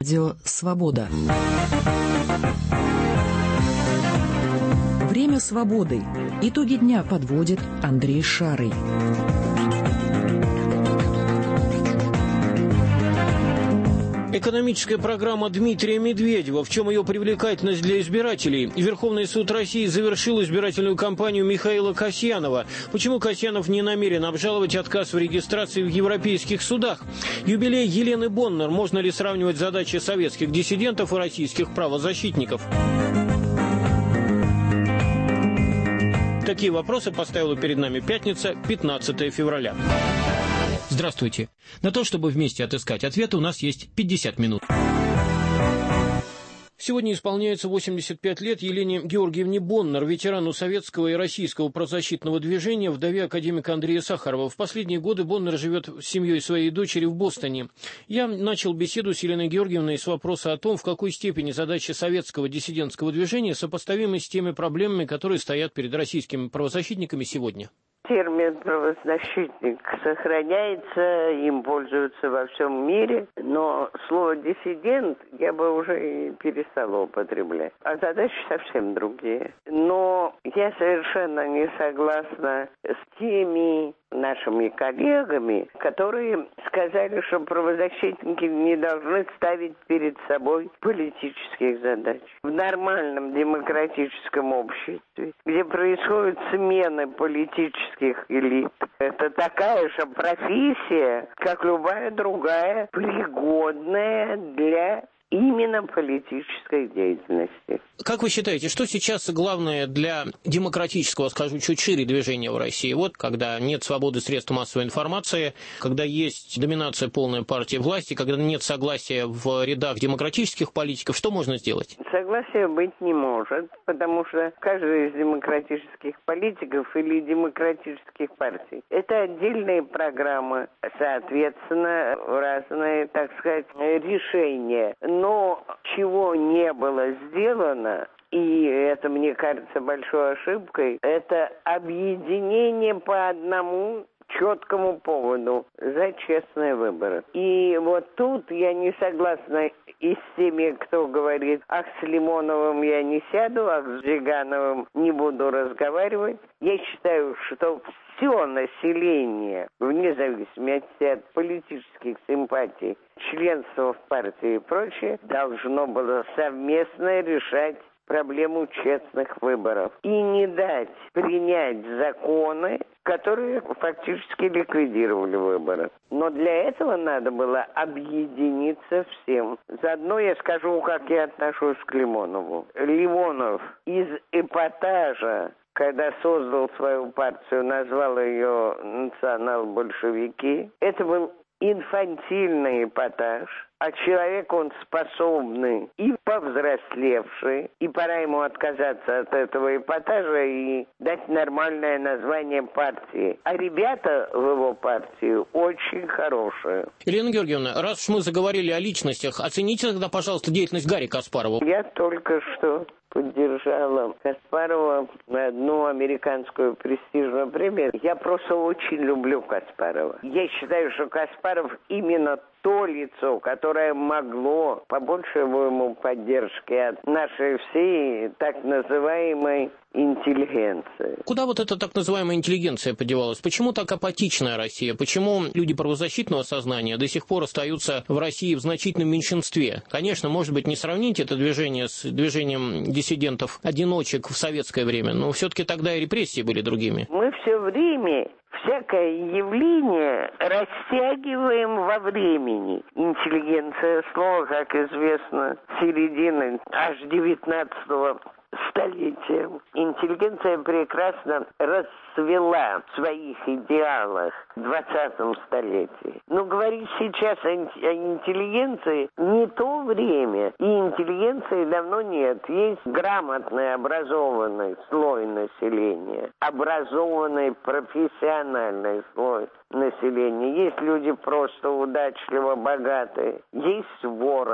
Радио «Свобода». Время свободы. Итоги дня подводит Андрей Шарый. Экономическая программа Дмитрия Медведева. В чем ее привлекательность для избирателей? Верховный суд России завершил избирательную кампанию Михаила Касьянова. Почему Касьянов не намерен обжаловать отказ в регистрации в европейских судах? Юбилей Елены Боннер. Можно ли сравнивать задачи советских диссидентов и российских правозащитников? Такие вопросы поставила перед нами пятница, 15 февраля. Здравствуйте. На то, чтобы вместе отыскать ответы, у нас есть 50 минут. Сегодня исполняется 85 лет Елене Георгиевне Боннер, ветерану советского и российского правозащитного движения, вдове академика Андрея Сахарова. В последние годы Боннер живет с семьей своей дочери в Бостоне. Я начал беседу с Еленой Георгиевной с вопроса о том, в какой степени задачи советского диссидентского движения сопоставимы с теми проблемами, которые стоят перед российскими правозащитниками сегодня. Термин «правозащитник» сохраняется, им пользуются во всем мире, но слово «диссидент» я бы уже и перестала употреблять. А задачи совсем другие. Но я совершенно не согласна с теми нашими коллегами, которые сказали, что правозащитники не должны ставить перед собой политических задач. В нормальном демократическом обществе, где происходит смена политических элит, это такая же профессия, как любая другая, пригодная для именно политической деятельности. Как вы считаете, что сейчас главное для демократического, скажу чуть шире, движения в России? Вот когда нет свободы средств массовой информации, когда есть доминация полной партии власти, когда нет согласия в рядах демократических политиков, что можно сделать? Согласия быть не может, потому что каждый из демократических политиков или демократических партий – это отдельные программы, соответственно, разные, так сказать, решения. Но чего не было сделано, и это, мне кажется, большой ошибкой, это объединение по одному четкому поводу за честные выборы. И вот тут я не согласна и с теми, кто говорит, с Лимоновым я не сяду, с Жигановым не буду разговаривать. Я считаю, что все население, вне зависимости от политических симпатий, членства в партии и прочее, должно было совместно решать проблему честных выборов и не дать принять законы, которые фактически ликвидировали выборы. Но для этого надо было объединиться всем. Заодно я скажу, как я отношусь к Лимонову. Лимонов из эпатажа, когда создал свою партию, назвал ее национал-большевики, это был инфантильный эпатаж, а человек он способный и повзрослевший, и пора ему отказаться от этого эпатажа и дать нормальное название партии. А ребята в его партии очень хорошие. Елена Георгиевна, раз уж мы заговорили о личностях, оцените тогда, пожалуйста, деятельность Гарри Каспарова. Я только что поддержала Каспарова на одну американскую престижную премию. Я просто очень люблю Каспарова. Я считаю, что Каспаров именно то лицо, которое могло побольше ему поддержки от нашей всей так называемой интеллигенции. Куда вот эта так называемая интеллигенция подевалась? Почему так апатичная Россия? Почему люди правозащитного сознания до сих пор остаются в России в значительном меньшинстве? Конечно, может быть, не сравнить это движение с движением диссидентов-одиночек в советское время, но все-таки тогда и репрессии были другими. Мы все время всякое явление растягиваем во времени. Интеллигенция слово, как известно, середины аж 19 столетия. Интеллигенция прекрасно расцвела в своих идеалах в 20 столетии. Но говорить сейчас о интеллигенции не то время, и интеллигенции давно нет. Есть грамотный, образованный слой населения, образованный профессиональный слой населения. Есть люди просто удачливо богатые, есть воры,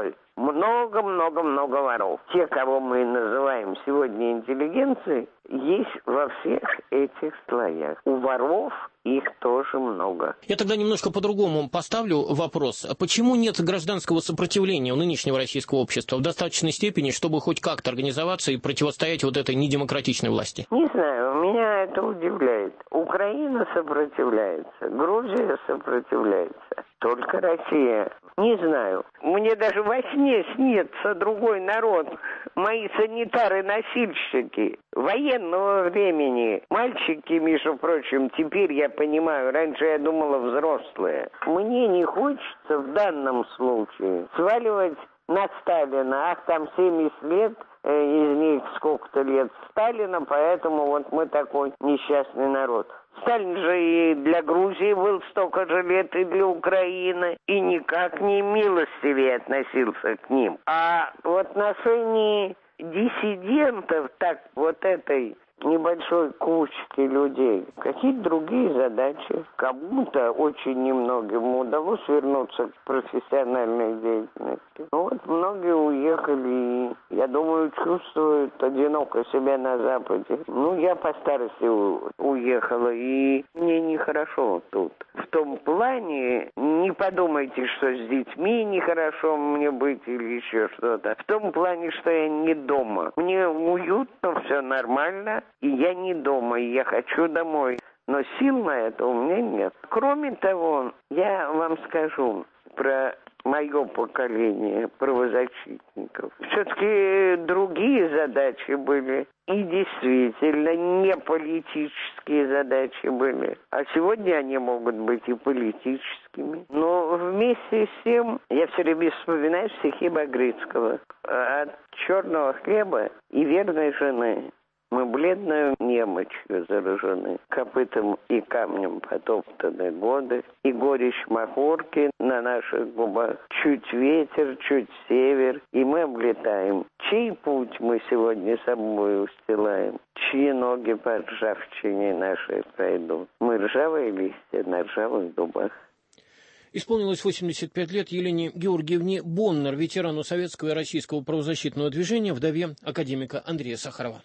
много воров. Те, кого мы называем сегодня интеллигенцией, есть во всех этих слоях. У воров их тоже много. Я тогда немножко по-другому поставлю вопрос. Почему нет гражданского сопротивления у нынешнего российского общества в достаточной степени, чтобы хоть как-то организоваться и противостоять вот этой недемократичной власти? Не знаю, меня это удивляет. Украина сопротивляется, Грузия сопротивляется. Только Россия. Не знаю. Мне даже во сне снится другой народ. Мои санитары-носильщики военного времени. Мальчики, между прочим, теперь я понимаю, раньше я думала взрослые. Мне не хочется в данном случае сваливать на Сталина. Ах, там 70 лет, из них сколько-то лет Сталина, поэтому вот мы такой несчастный народ. Сталин же и для Грузии был столько же лет, и для Украины, и никак не милостивее относился к ним. А в отношении диссидентов, так вот этой небольшой кучки людей, какие-то другие задачи. Кому-то, очень немногим удалось вернуться к профессиональной деятельности. Ну вот многие уехали и, я думаю, чувствуют одиноко себя на Западе. Ну, я по старости уехала, и мне нехорошо тут. В том плане, не подумайте, что с детьми нехорошо мне быть или еще что-то. В том плане, что я не дома. Мне уютно, все нормально. И я не дома, и я хочу домой. Но сил на это у меня нет. Кроме того, я вам скажу про мое поколение правозащитников. Все-таки другие задачи были. И действительно не политические задачи были. А сегодня они могут быть и политическими. Но вместе с тем я все время вспоминаю стихи Багрицкого. От черного хлеба и верной жены мы бледную немочью заражены, копытом и камнем потоптаны годы, и горечь махорки на наших губах. Чуть ветер, чуть север, и мы облетаем. Чей путь мы сегодня собой устилаем? Чьи ноги по ржавчине нашей пройдут? Мы ржавые листья на ржавых дубах. Исполнилось 85 лет Елене Георгиевне Боннер, ветерану советского и российского правозащитного движения, вдове академика Андрея Сахарова.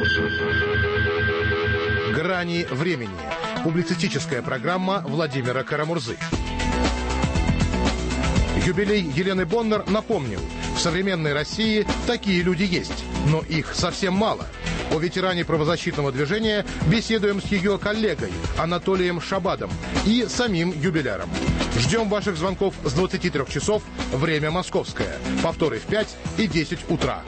«Грани времени». Публицистическая программа Владимира Карамурзы. Юбилей Елены Боннер напомнил, в современной России такие люди есть, но их совсем мало. О ветеране правозащитного движения беседуем с ее коллегой Анатолием Шабадом и самим юбиляром. Ждем ваших звонков с 23 часов, время московское. Повторы в 5 и 10 утра.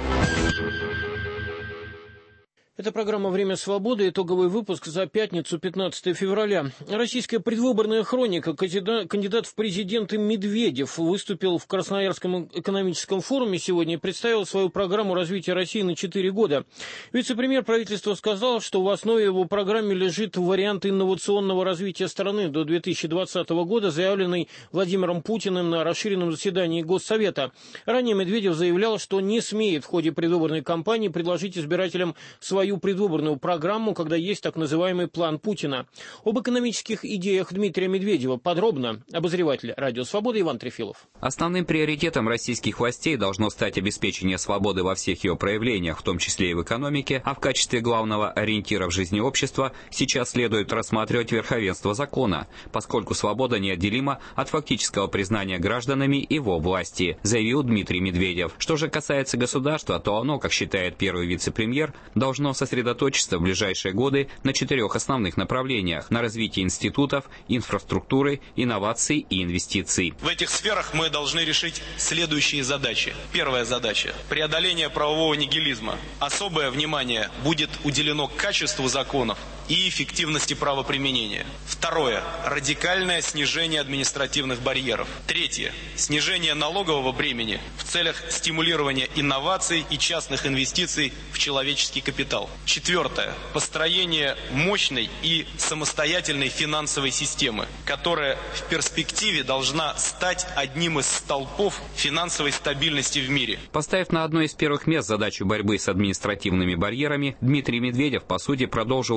Это программа «Время свободы», итоговый выпуск за пятницу, 15 февраля. Российская предвыборная хроника. Кандидат в президенты Медведев выступил в Красноярском экономическом форуме сегодня и представил свою программу развития России на 4 года. Вице-премьер правительства сказал, что в основе его программы лежит вариант инновационного развития страны до 2020 года, заявленный Владимиром Путиным на расширенном заседании Госсовета. Ранее Медведев заявлял, что не смеет в ходе предвыборной кампании предложить избирателям свою предвыборную программу, когда есть так называемый план Путина. Об экономических идеях Дмитрия Медведева подробно обозреватель «Радио Свобода» Иван Трефилов. Основным приоритетом российских властей должно стать обеспечение свободы во всех ее проявлениях, в том числе и в экономике, а в качестве главного ориентира в жизни общества сейчас следует рассматривать верховенство закона, поскольку свобода неотделима от фактического признания гражданами его власти, заявил Дмитрий Медведев. Что же касается государства, то оно, как считает первый вице-премьер, должно сосредоточиться в ближайшие годы на 4 основных направлениях: на развитии институтов, инфраструктуры, инноваций и инвестиций. В этих сферах мы должны решить следующие задачи. Первая задача – преодоление правового нигилизма. Особое внимание будет уделено качеству законов и эффективности правоприменения. Второе – радикальное снижение административных барьеров. Третье – снижение налогового бремени в целях стимулирования инноваций и частных инвестиций в человеческий капитал. Четвертое – построение мощной и самостоятельной финансовой системы, которая в перспективе должна стать одним из столпов финансовой стабильности в мире. Поставив на одно из первых мест задачу борьбы с административными барьерами, Дмитрий Медведев, по сути, продолжил риторику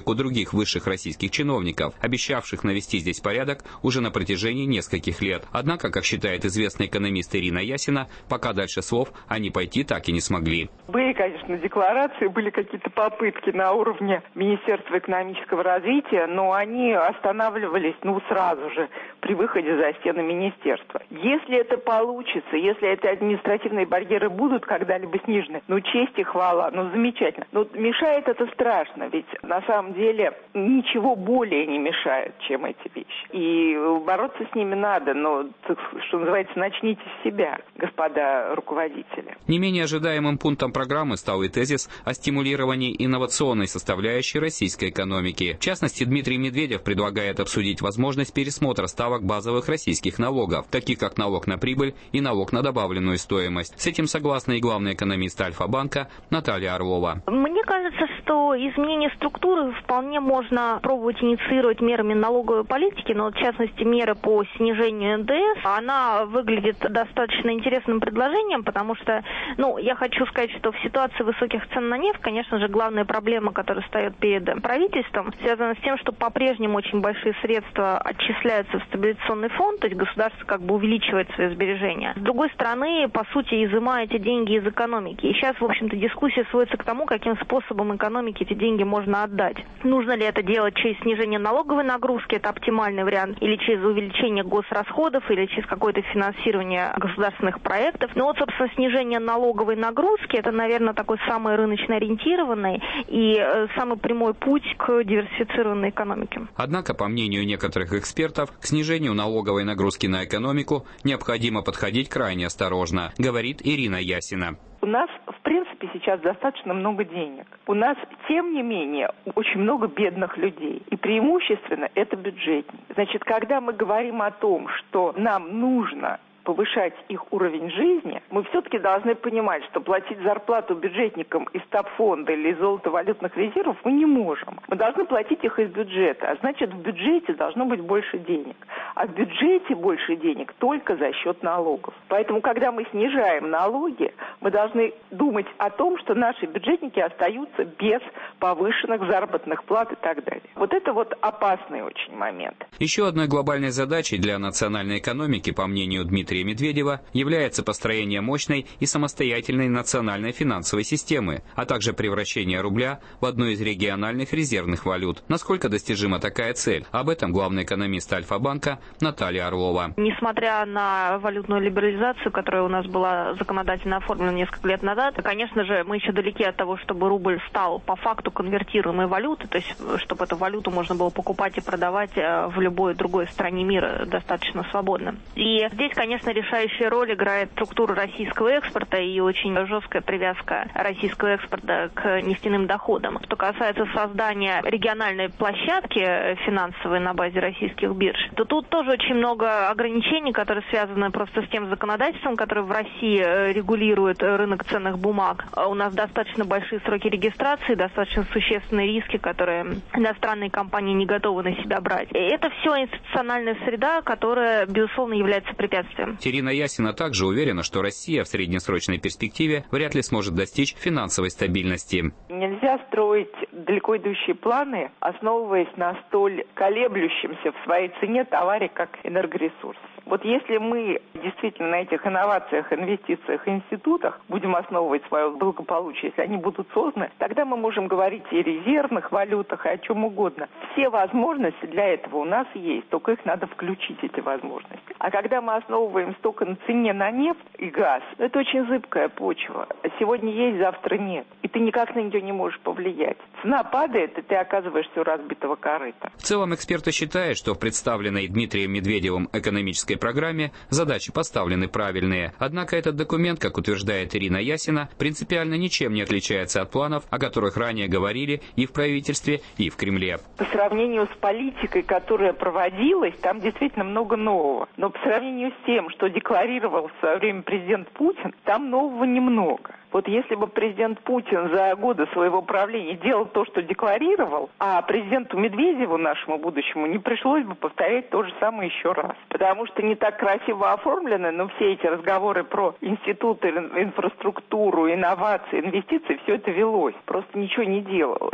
риторику других высших российских чиновников, обещавших навести здесь порядок уже на протяжении нескольких лет. Однако, как считает известный экономист Ирина Ясина, пока дальше слов они пойти так и не смогли. Были, конечно, декларации, были какие-то попытки на уровне Министерства экономического развития, но они останавливались сразу же при выходе за стены министерства. Если это получится, если эти административные барьеры будут когда-либо снижены, честь и хвала, замечательно. Но мешает это страшно, ведь на самом деле ничего более не мешает, чем эти вещи. И бороться с ними надо, но, что называется, начните с себя, господа руководители. Не менее ожидаемым пунктом программы стал и тезис о стимулировании инновационной составляющей российской экономики. В частности, Дмитрий Медведев предлагает обсудить возможность пересмотра ставок базовых российских налогов, таких как налог на прибыль и налог на добавленную стоимость. С этим согласна и главный экономист Альфа-банка Наталья Орлова. Мне кажется, что изменение структуры вполне можно пробовать инициировать мерами налоговой политики, но в частности меры по снижению НДС. Она выглядит достаточно интересным предложением, потому что, я хочу сказать, что в ситуации высоких цен на нефть, конечно же, главная проблема, которая стоит перед правительством, связана с тем, что по-прежнему очень большие средства отчисляются в стабилизационный фонд, то есть государство увеличивает свои сбережения. С другой стороны, по сути, изымает эти деньги из экономики. И сейчас, в общем-то, дискуссия сводится к тому, каким способом экономике эти деньги можно отдать. Нужно ли это делать через снижение налоговой нагрузки, это оптимальный вариант, или через увеличение госрасходов, или через какое-то финансирование государственных проектов. Собственно, снижение налоговой нагрузки, это, наверное, такой самый рыночно ориентированный и самый прямой путь к диверсифицированной экономике. Однако, по мнению некоторых экспертов, к снижению налоговой нагрузки на экономику необходимо подходить крайне осторожно, говорит Ирина Ясина. У нас, в принципе, сейчас достаточно много денег. У нас, тем не менее, очень много бедных людей. И преимущественно это бюджетники. Значит, когда мы говорим о том, что нам нужно повышать их уровень жизни, мы все-таки должны понимать, что платить зарплату бюджетникам из стабфонда или из золотовалютных резервов мы не можем. Мы должны платить их из бюджета, а значит, в бюджете должно быть больше денег. А в бюджете больше денег только за счет налогов. Поэтому, когда мы снижаем налоги, мы должны думать о том, что наши бюджетники остаются без повышенных заработных плат и так далее. Вот это опасный очень момент. Еще одной глобальной задачей для национальной экономики, по мнению Дмитрия Медведева, является построение мощной и самостоятельной национальной финансовой системы, а также превращение рубля в одну из региональных резервных валют. Насколько достижима такая цель? Об этом главный экономист Альфа-банка Наталья Орлова. Несмотря на валютную либерализацию, которая у нас была законодательно оформлена несколько лет назад, конечно же, мы еще далеки от того, чтобы рубль стал по факту конвертируемой валютой, то есть чтобы эту валюту можно было покупать и продавать в любой другой стране мира достаточно свободно. И здесь, конечно, решающая роль играет структура российского экспорта и очень жесткая привязка российского экспорта к нефтяным доходам. Что касается создания региональной площадки финансовой на базе российских бирж, то тут тоже очень много ограничений, которые связаны просто с тем законодательством, которое в России регулирует рынок ценных бумаг. У нас достаточно большие сроки регистрации, достаточно существенные риски, которые иностранные компании не готовы на себя брать. И это все институциональная среда, которая, безусловно, является препятствием. Ирина Ясина также уверена, что Россия в среднесрочной перспективе вряд ли сможет достичь финансовой стабильности. Нельзя строить далеко идущие планы, основываясь на столь колеблющемся в своей цене товаре, как энергоресурс. Вот если мы действительно на этих инновациях, инвестициях и институтах будем основывать свое благополучие, если они будут созданы, тогда мы можем говорить и о резервных валютах, и о чем угодно. Все возможности для этого у нас есть, только их надо включить, эти возможности. А когда мы основываем только на цене на нефть и газ, это очень зыбкая почва. Сегодня есть, завтра нет. И ты никак на нее не можешь повлиять. Цена падает, и ты оказываешься у разбитого корыта. В целом, эксперты считают, что в представленной Дмитрием Медведевым экономической программе задачи поставлены правильные. Однако этот документ, как утверждает Ирина Ясина, принципиально ничем не отличается от планов, о которых ранее говорили и в правительстве, и в Кремле. По сравнению с политикой, которая проводилась, там действительно много нового. Но по сравнению с тем, что декларировал в свое время президент Путин, там нового немного. Вот если бы президент Путин за годы своего правления делал то, что декларировал, а президенту Медведеву, нашему будущему, не пришлось бы повторять то же самое еще раз. Потому что не так красиво оформлены, но все эти разговоры про институты, инфраструктуру, инновации, инвестиции, все это велось. Просто ничего не делалось.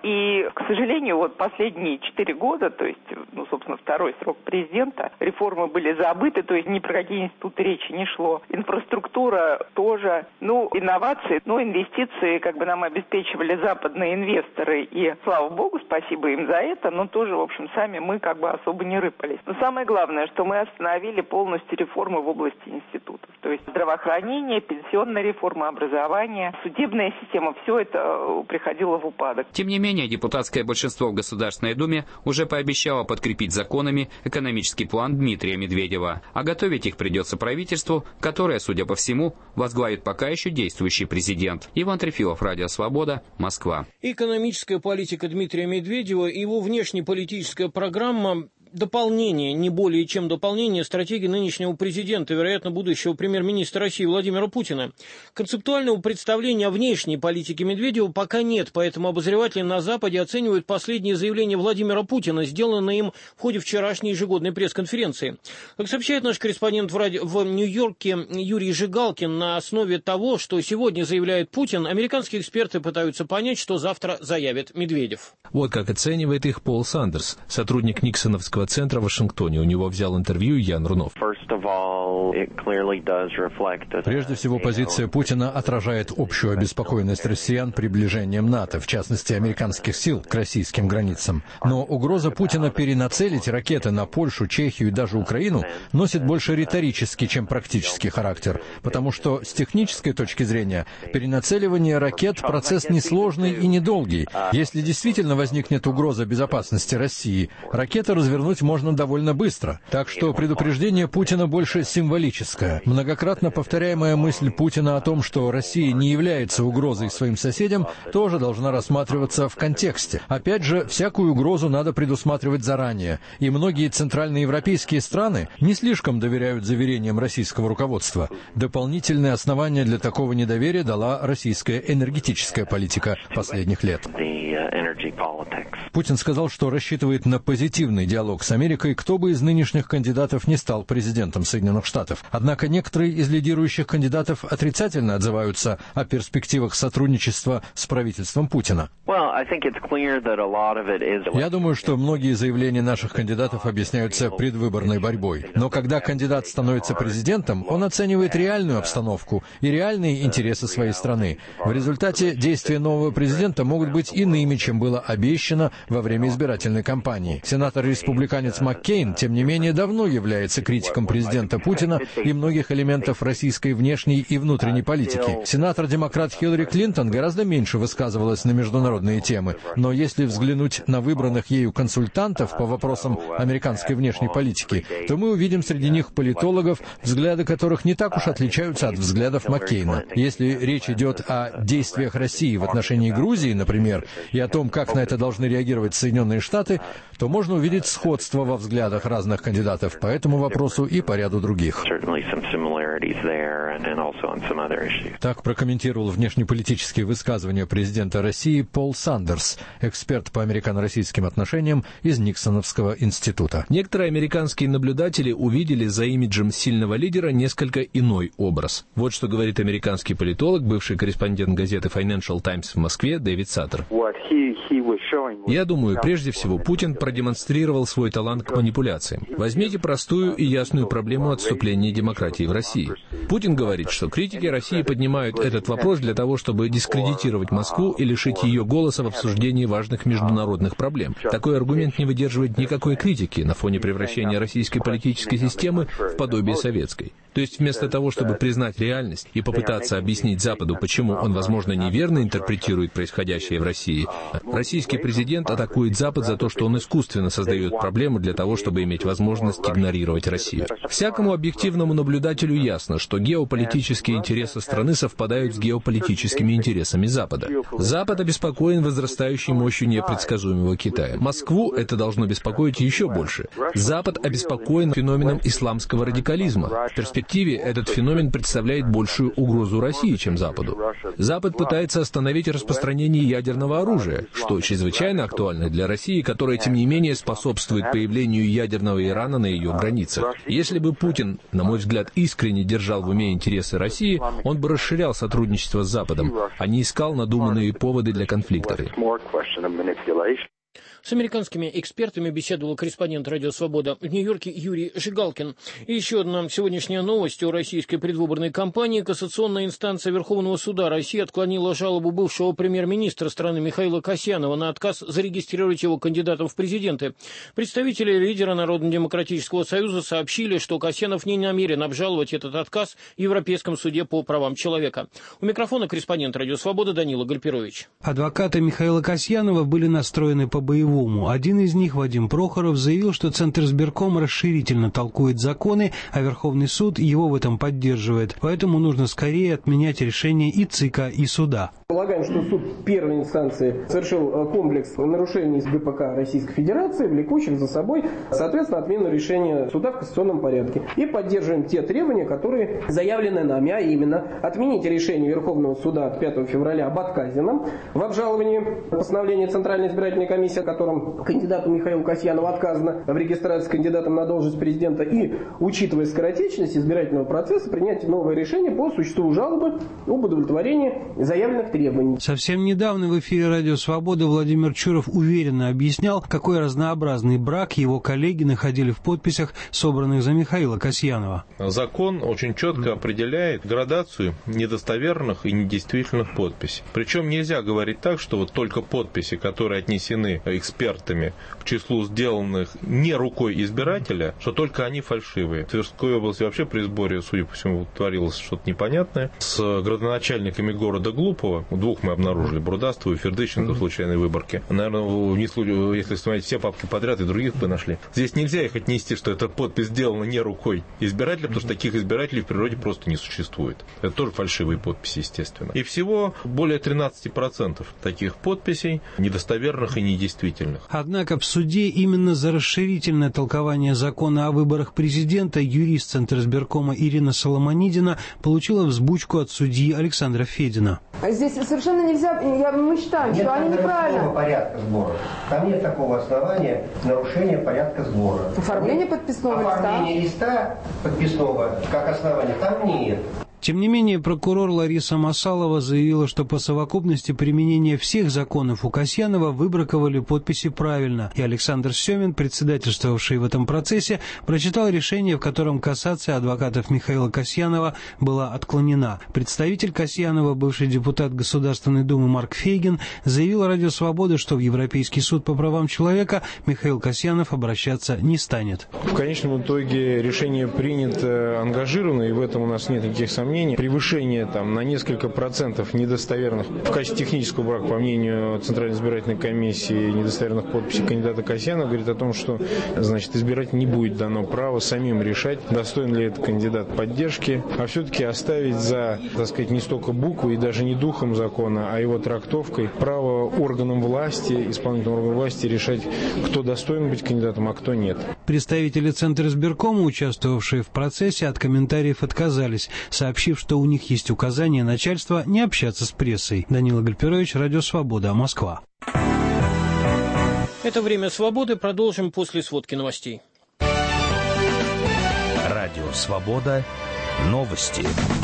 И, к сожалению, вот последние 4 года, то есть, собственно, второй срок президента, реформы были забыты, то есть ни про какие институты речи не шло. Инфраструктура тоже, инновации, инвестиции как бы нам обеспечивали западные инвесторы, и, слава богу, спасибо им за это, но тоже, в общем, сами мы как бы особо не рыпались. Но самое главное, что мы остановили полностью реформы в области институтов. То есть здравоохранение, пенсионная реформа, образование, судебная система, все это приходило в упадок. Тем не менее, депутатское большинство в Государственной Думе уже пообещало подкрепить законами экономический план Дмитрия Медведева. А готовить их придется правительству, которое, судя по всему, возглавит пока еще действующий президент. Иван Трефилов, Радио Свобода, Москва. Экономическая политика Дмитрия Медведева и его внешнеполитическая программа – дополнение, не более чем дополнение стратегии нынешнего президента, вероятно, будущего премьер-министра России Владимира Путина. Концептуального представления о внешней политике Медведева пока нет, поэтому обозреватели на Западе оценивают последние заявления Владимира Путина, сделанные им в ходе вчерашней ежегодной пресс-конференции. Как сообщает наш корреспондент в Нью-Йорке Юрий Жигалкин, на основе того, что сегодня заявляет Путин, американские эксперты пытаются понять, что завтра заявит Медведев. Вот как оценивает их Пол Сандерс, сотрудник Никсоновского центра в Вашингтоне. У него взял интервью Ян Рунов. Прежде всего, позиция Путина отражает общую обеспокоенность россиян приближением НАТО, в частности, американских сил к российским границам. Но угроза Путина перенацелить ракеты на Польшу, Чехию и даже Украину носит больше риторический, чем практический характер, потому что с технической точки зрения перенацеливание ракет – процесс несложный и недолгий. Если действительно возникнет угроза безопасности России, ракеты развернуть можно довольно быстро. Так что предупреждение Путина больше символическое. Многократно повторяемая мысль Путина о том, что Россия не является угрозой своим соседям, тоже должна рассматриваться в контексте. Опять же, всякую угрозу надо предусматривать заранее. И многие центральноевропейские страны не слишком доверяют заверениям российского руководства. Дополнительные основания для такого недоверия дала российская энергетическая политика последних лет. Путин сказал, что рассчитывает на позитивный диалог с Америкой, кто бы из нынешних кандидатов не стал президентом Соединенных Штатов. Однако некоторые из лидирующих кандидатов отрицательно отзываются о перспективах сотрудничества с правительством Путина. Я думаю, что многие заявления наших кандидатов объясняются предвыборной борьбой. Но когда кандидат становится президентом, он оценивает реальную обстановку и реальные интересы своей страны. В результате действия нового президента могут быть иными, чем было обещано во время избирательной кампании. Сенатор-республиканец Маккейн, тем не менее, давно является критиком президента Путина и многих элементов российской внешней и внутренней политики. Сенатор-демократ Хиллари Клинтон гораздо меньше высказывалась на международные темы, но если взглянуть на выбранных ею консультантов по вопросам американской внешней политики, то мы увидим среди них политологов, взгляды которых не так уж отличаются от взглядов Маккейна. Если речь идет о действиях России в отношении Грузии, например, и о том, как на это должны реагировать Соединенные Штаты, то можно увидеть сходство во взглядах разных кандидатов по этому вопросу и по ряду других. Так прокомментировал внешнеполитические высказывания президента России Пол Сандерс, эксперт по американо-российским отношениям из Никсоновского института. Некоторые американские наблюдатели увидели за имиджем сильного лидера несколько иной образ. Вот что говорит американский политолог, бывший корреспондент газеты Financial Times в Москве Дэвид Саттер. Я думаю, прежде всего, Путин продемонстрировал свой талант к манипуляциям. Возьмите простую и ясную проблему отступления демократии в России. Путин говорит, что критики России поднимают этот вопрос для того, чтобы дискредитировать Москву и лишить ее голоса в обсуждении важных международных проблем. Такой аргумент не выдерживает никакой критики на фоне превращения российской политической системы в подобие советской. То есть вместо того, чтобы признать реальность и попытаться объяснить Западу, почему он, возможно, неверно интерпретирует происходящее в России, российский президент атакует Запад за то, что он искусственно создает проблемы для того, чтобы иметь возможность игнорировать Россию. Всякому объективному наблюдателю ясно, что геополитические интересы страны совпадают с геополитическими интересами Запада. Запад обеспокоен возрастающей мощью непредсказуемого Китая. Москву это должно беспокоить еще больше. Запад обеспокоен феноменом исламского радикализма. В перспективе перспективе этот феномен представляет большую угрозу России, чем Западу. Запад пытается остановить распространение ядерного оружия, что чрезвычайно актуально для России, которая, тем не менее, способствует появлению ядерного Ирана на ее границах. Если бы Путин, на мой взгляд, искренне держал в уме интересы России, он бы расширял сотрудничество с Западом, а не искал надуманные поводы для конфликта. С американскими экспертами беседовал корреспондент «Радио Свобода» в Нью-Йорке Юрий Жигалкин. И еще одна сегодняшняя новость о российской предвыборной кампании. Кассационная инстанция Верховного суда России отклонила жалобу бывшего премьер-министра страны Михаила Касьянова на отказ зарегистрировать его кандидатом в президенты. Представители лидера Народно-демократического союза сообщили, что Касьянов не намерен обжаловать этот отказ в Европейском суде по правам человека. У микрофона корреспондент «Радио Свобода» Данила Гальперович. Адвокаты Михаила Касьянова были настроены по-боевому. Один из них, Вадим Прохоров, заявил, что Центр избиркома расширительно толкует законы, а Верховный суд его в этом поддерживает. Поэтому нужно скорее отменять решения и ЦИКа, и суда. Полагаем, что суд первой инстанции совершил комплекс нарушений с ГПК Российской Федерации, влекущих за собой, соответственно, отмену решения суда в кассационном порядке. И поддерживаем те требования, которые заявлены нами, а именно отменить решение Верховного суда от 5 февраля об отказе нам в обжаловании постановления Центральной избирательной комиссии, о котором кандидату Михаилу Касьянову отказано в регистрации кандидатом на должность президента, и, учитывая скоротечность избирательного процесса, принять новое решение по существу жалобы об удовлетворении заявленных требований. Совсем недавно в эфире «Радио Свобода» Владимир Чуров уверенно объяснял, какой разнообразный брак его коллеги находили в подписях, собранных за Михаила Касьянова. Закон очень четко определяет градацию недостоверных и недействительных подписей. Причем нельзя говорить так, что вот только подписи, которые отнесены экспертами к числу сделанных не рукой избирателя, что только они фальшивые. В Тверской области вообще при сборе, судя по всему, творилось что-то непонятное. С градоначальниками города Глупого, двух мы обнаружили, Брудастова и Фердыщенко в случайной выборке. Наверное, если смотреть все папки подряд, и других бы нашли. Здесь нельзя их отнести, что эта подпись сделана не рукой избирателя, потому что таких избирателей в природе просто не существует. Это тоже фальшивые подписи, естественно. И всего более 13% таких подписей недостоверных и недействительных. Однако в суде именно за расширительное толкование закона о выборах президента юрист Центризбиркома Ирина Соломонидина получила взбучку от судьи Александра Федина. Здесь совершенно нельзя, мы считаем, что они неправильно. Нет порядка сбора. Там нет такого основания нарушения порядка сбора. Оформление подписного листа. Оформление листа подписного как основания там нет. Тем не менее, прокурор Лариса Масалова заявила, что по совокупности применения всех законов у Касьянова выбраковали подписи правильно. И Александр Семин, председательствовавший в этом процессе, прочитал решение, в котором кассация адвокатов Михаила Касьянова была отклонена. Представитель Касьянова, бывший депутат Государственной Думы Марк Фейгин, заявил «Радио Свобода», что в Европейский суд по правам человека Михаил Касьянов обращаться не станет. В конечном итоге решение принято ангажированно, и в этом у нас нет никаких сомнений. Превышение там на несколько процентов недостоверных в качестве технического брака, по мнению Центральной избирательной комиссии, недостоверных подписей кандидата Касьянова, говорит о том, что, значит, избирателю не будет дано право самим решать, достоин ли этот кандидат поддержки, а все-таки оставить за, так сказать, не столько буквой и даже не духом закона, а его трактовкой право органам власти, исполнительным органам власти решать, кто достоин быть кандидатом, а кто нет. Представители Центризбиркома, участвовавшие в процессе, от комментариев отказались, сообщив, что у них есть указание начальства не общаться с прессой. Данила Гальперович, «Радио Свобода», Москва. Это «Время свободы». Продолжим после сводки новостей. «Радио Свобода». Новости.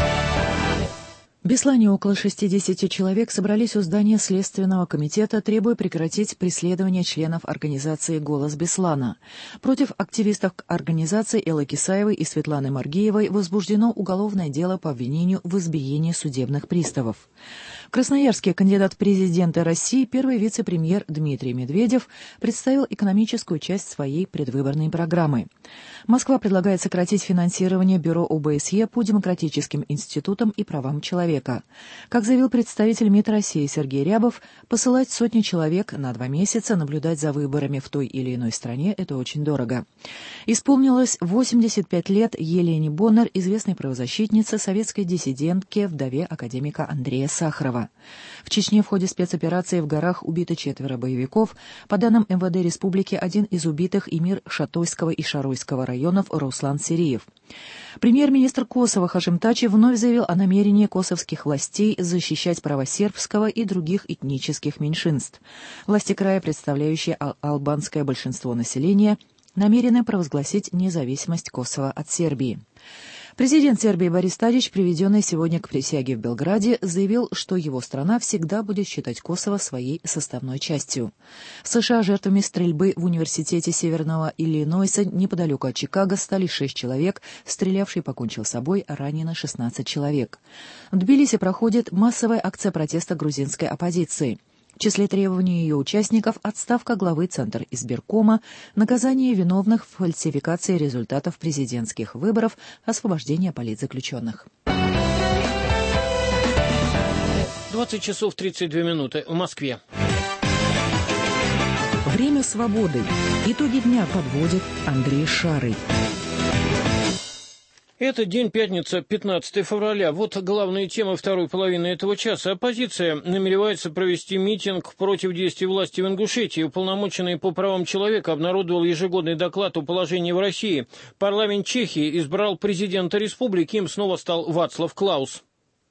В Беслане около 60 человек собрались у здания Следственного комитета, требуя прекратить преследование членов организации «Голос Беслана». Против активистов организации Эллы Кисаевой и Светланы Маргиевой возбуждено уголовное дело по обвинению в избиении судебных приставов. В Красноярске кандидат в президенты России, первый вице-премьер Дмитрий Медведев, представил экономическую часть своей предвыборной программы. Москва предлагает сократить финансирование Бюро ОБСЕ по демократическим институтам и правам человека. Как заявил представитель МИД России Сергей Рябов, посылать сотни человек на 2 месяца наблюдать за выборами в той или иной стране – это очень дорого. Исполнилось 85 лет Елене Боннер, известной правозащитнице, советской диссидентке, вдове академика Андрея Сахарова. В Чечне в ходе спецоперации в горах убито 4 боевиков. По данным МВД республики, один из убитых — эмир Шатойского и Шаройского районов Руслан Сириев. Премьер-министр Косово Хашим Тачи вновь заявил о намерении косовских властей защищать права сербского и других этнических меньшинств. Власти края, представляющие албанское большинство населения, намерены провозгласить независимость Косово от Сербии. Президент Сербии Борис Тадич, приведенный сегодня к присяге в Белграде, заявил, что его страна всегда будет считать Косово своей составной частью. В США жертвами стрельбы в университете Северного Иллинойса неподалеку от Чикаго стали 6 человек, стрелявший покончил с собой, ранено 16 человек. В Тбилиси проходит массовая акция протеста грузинской оппозиции. В числе требований ее участников отставка главы Центра избиркома, наказание виновных в фальсификации результатов президентских выборов, освобождение политзаключенных. 20 часов 32 минуты в Москве. Время свободы. Итоги дня подводит Андрей Шарый. Это день, пятница, 15 февраля. Вот главные темы второй половины этого часа. Оппозиция намеревается провести митинг против действий власти в Ингушетии. Уполномоченный по правам человека обнародовал ежегодный доклад о положении в России. Парламент Чехии избрал президента республики. Им снова стал Вацлав Клаус.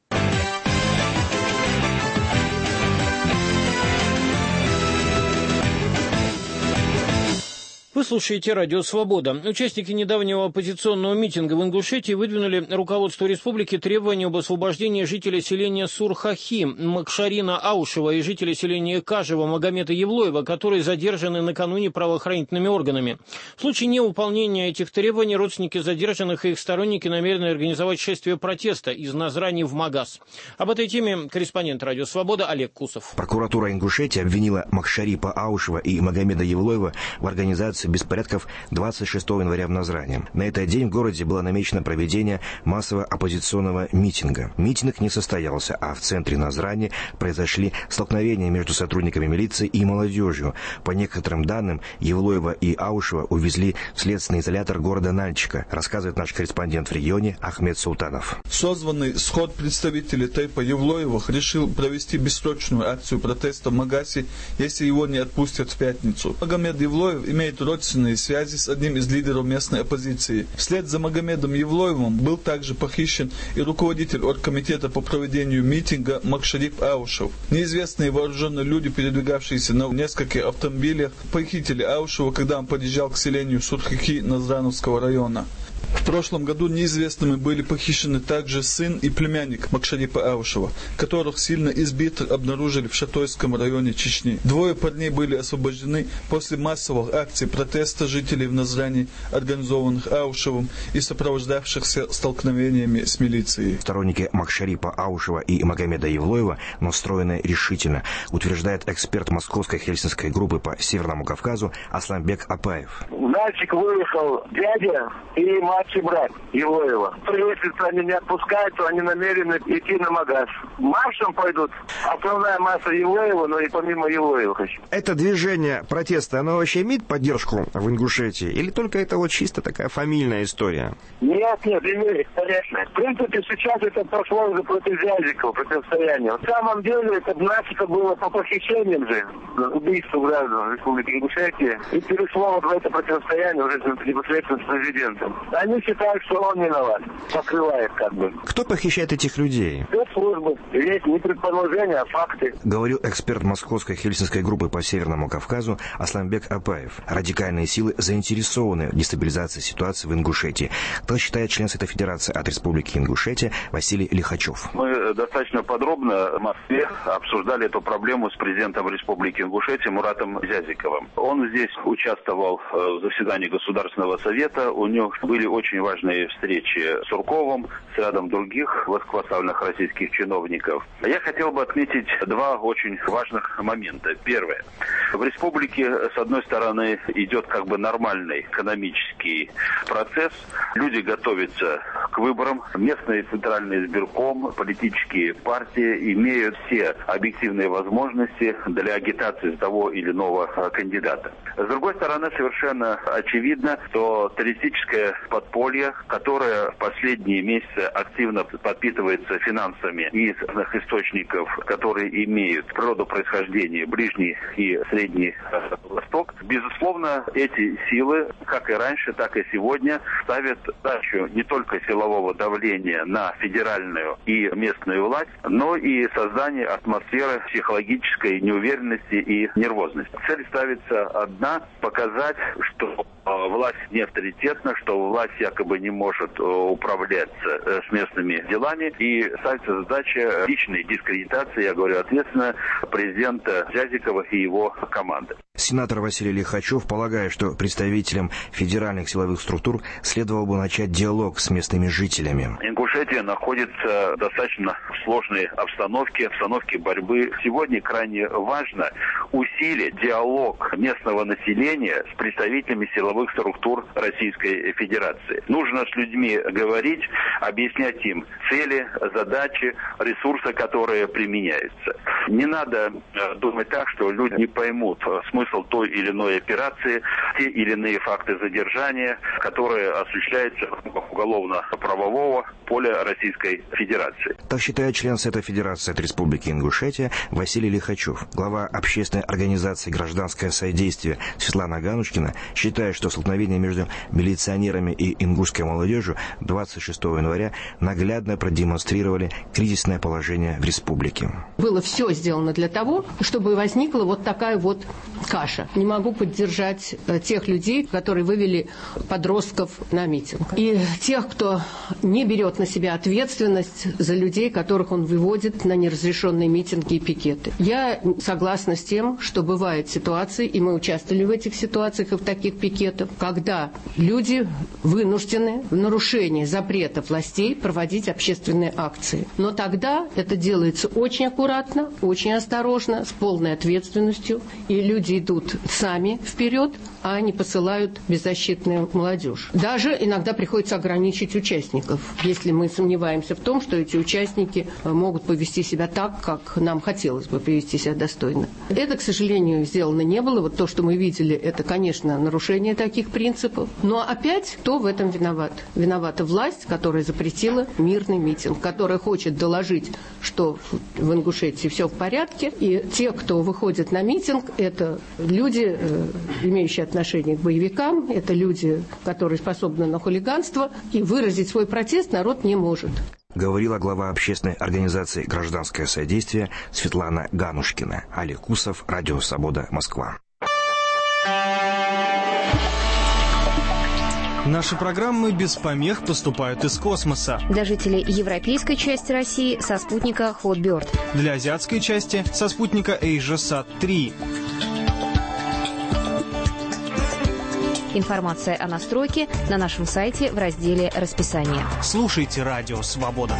Вы слушаете радио «Свобода». Участники недавнего оппозиционного митинга в Ингушетии выдвинули руководству республики требования об освобождении жителей селения Сурхахи, Макшарина Аушева и жителей селения Кажева Магомеда Евлоева, которые задержаны накануне правоохранительными органами. В случае невыполнения этих требований родственники задержанных и их сторонники намерены организовать шествие протеста из Назрани в Магас. Об этой теме корреспондент радио «Свобода» Олег Кусов. Прокуратура Ингушетии обвинила Макшарипа Аушева и Магомеда Евлоева в организации беспорядков 26 января в Назране. На этот день в городе было намечено проведение массового оппозиционного митинга. Митинг не состоялся, а в центре Назрани произошли столкновения между сотрудниками милиции и молодежью. По некоторым данным, Евлоева и Аушева увезли в следственный изолятор города Нальчика, рассказывает наш корреспондент в регионе Ахмед Султанов. Созванный сход представителей Тайпа Евлоевых решил провести бессрочную акцию протеста в Магасе, если его не отпустят в пятницу. Магомед Евлоев имеет родственные связи с одним из лидеров местной оппозиции. Вслед за Магомедом Евлоевым был также похищен и руководитель оргкомитета по проведению митинга Макшарип Аушев. Неизвестные вооруженные люди, передвигавшиеся на нескольких автомобилях, похитили Аушева, когда он подъезжал к селению Сурхахи Назрановского района. В прошлом году неизвестными были похищены также сын и племянник Макшарипа Аушева, которых сильно избитых обнаружили в Шатойском районе Чечни. Двое парней были освобождены после массовых акций протеста жителей в Назране, организованных Аушевым и сопровождавшихся столкновениями с милицией. Сторонники Макшарипа Аушева и Магомеда Евлоева настроены решительно, утверждает эксперт московской хельсинской группы по Северному Кавказу Асламбек Апаев. В Нальчик выехал дядя и младший брат Евлоева. Если они не отпускают, то они намерены идти на Магас. Маршем пойдут. Основная масса Евлоева, но и помимо Евлоева хочу. Это движение протеста, оно вообще имеет поддержку в Ингушетии? Или только это вот чисто такая фамильная история? Нет, имеет, конечно. В принципе, сейчас это прошло уже против Вязикова, противостояние. На самом деле, это начато было по похищениям же, убийству граждан Республики Ингушетия. И перешло в это противостояние уже непосредственно с президентом. Они считают, что он виноват. Покрывает как бы. Кто похищает этих людей? Спецслужбы. Есть не предположения, а факты. Говорил эксперт московской хельсинской группы по Северному Кавказу Асламбек Апаев. Радикальные силы заинтересованы в дестабилизации ситуации в Ингушетии. Так считает член Совета Федерации от Республики Ингушетия Василий Лихачев. Мы достаточно подробно в Москве обсуждали эту проблему с президентом Республики Ингушетия Муратом Зязиковым. Он здесь участвовал в заседании Государственного совета. У него были очень важные встречи с Сурковым, с рядом других высокопоставленных российских чиновников. Я хотел бы отметить два очень важных момента. Первое. В республике, с одной стороны, идет как бы нормальный экономический процесс. Люди готовятся к выборам. Местный центральный избирком, политические партии имеют все объективные возможности для агитации за того или иного кандидата. С другой стороны, совершенно очевидно, что террористическое подполье, которое в последние месяцы активно подпитывается финансами из разных источников, которые имеют природу происхождения Ближний и Средний Восток, безусловно, эти силы, как и раньше, так и сегодня, ставят задачу не только силового давления на федеральную и местную власть, но и создание атмосферы психологической неуверенности и нервозности. Цель ставится одна – показать, что власть не авторитетна, что власть якобы не может управляться с местными делами, и ставится задача личной дискредитации, я говорю ответственно, президента Зязикова и его команды. Сенатор Василий Лихачев полагает, что представителям федеральных силовых структур следовало бы начать диалог с местными жителями. Ингушетия находится в достаточно сложной обстановке борьбы. Сегодня крайне важно усилить диалог местного населения с представителями силовых структур Российской Федерации. Нужно с людьми говорить, объяснять им цели, задачи, ресурсы, которые применяются. Не надо думать так, что люди не поймут смысл той или иной операции, те или иные факты задержания, которые осуществляются в рамках уголовно-правового поля Российской Федерации. Так считает член Совета Федерации от Республики Ингушетия Василий Лихачев. Глава общественной организации «Гражданское содействие» Светлана Ганушкина считает, что столкновение между милиционерами и ингушской молодежью 26 января наглядно продемонстрировали кризисное положение в республике. Было все сделано для того, чтобы возникла вот такая вот каша. Не могу поддержать тех людей, которые вывели подростков на митинг. И тех, кто не берет на себя ответственность за людей, которых он выводит на неразрешенные митинги и пикеты. Я согласна с тем, что бывают ситуации, и мы участвовали в этих ситуациях и в таких пикетах, когда люди вынуждены в нарушении запрета властей проводить общественные акции. Но тогда это делается очень аккуратно, очень осторожно, с полной ответственностью, и люди идут сами вперед, а не посылают беззащитную молодежь. Даже иногда приходится ограничить участников, если мы сомневаемся в том, что эти участники могут повести себя так, как нам хотелось бы повести себя достойно. Это, к сожалению, сделано не было. Вот то, что мы видели, это, конечно, нарушение таких принципов. Но опять кто в этом виноват? Виновата власть, которая запретила мирный митинг, которая хочет доложить, что в Ингушетии все в порядке. И те, кто выходит на митинг, это люди, имеющие отношение к боевикам, это люди, которые способны на хулиганство, и выразить свой протест народ не может. Говорила глава общественной организации «Гражданское содействие» Светлана Ганушкина. Олег Кусов, Радио Свобода, Москва. Наши программы без помех поступают из космоса. Для жителей европейской части России со спутника Hotbird. Для азиатской части со спутника AsiaSat-3. Информация о настройке на нашем сайте в разделе «Расписание». Слушайте Радио Свобода.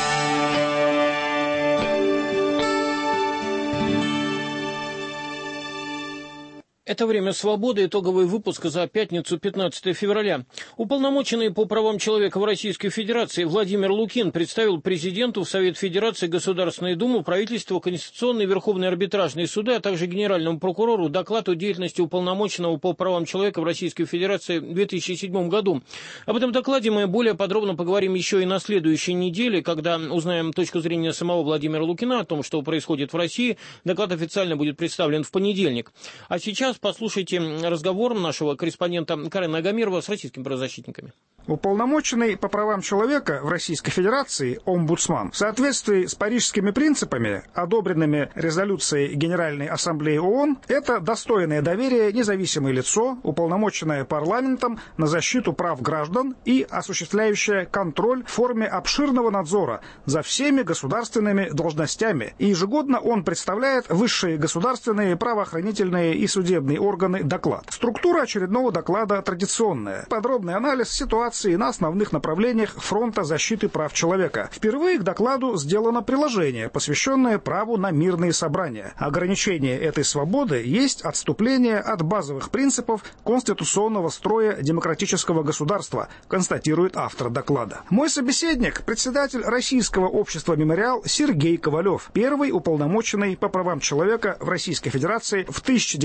Это «Время свободы», итоговый выпуск за пятницу, 15 февраля. Уполномоченный по правам человека в Российской Федерации Владимир Лукин представил президенту в Совет Федерации, Государственную Думу, правительству, Конституционный, Верховный арбитражный суды, а также Генеральному прокурору доклад о деятельности уполномоченного по правам человека в Российской Федерации в 2007 году. Об этом докладе мы более подробно поговорим еще и на следующей неделе, когда узнаем точку зрения самого Владимира Лукина о том, что происходит в России. Доклад официально будет представлен в понедельник. А сейчас послушайте разговор нашего корреспондента Карена Агамирова с российскими правозащитниками. Уполномоченный по правам человека в Российской Федерации омбудсман в соответствии с парижскими принципами, одобренными резолюцией Генеральной Ассамблеи ООН, это достойное доверия независимое лицо, уполномоченное парламентом на защиту прав граждан и осуществляющее контроль в форме обширного надзора за всеми государственными должностями. И ежегодно он представляет высшие государственные, правоохранительные и судебные подсудебные органы доклад. Структура очередного доклада традиционная. Подробный анализ ситуации на основных направлениях фронта защиты прав человека. Впервые к докладу сделано приложение, посвященное праву на мирные собрания. Ограничение этой свободы есть отступление от базовых принципов конституционного строя демократического государства, констатирует автор доклада. Мой собеседник – председатель Российского общества «Мемориал» Сергей Ковалев, первый уполномоченный по правам человека в Российской Федерации в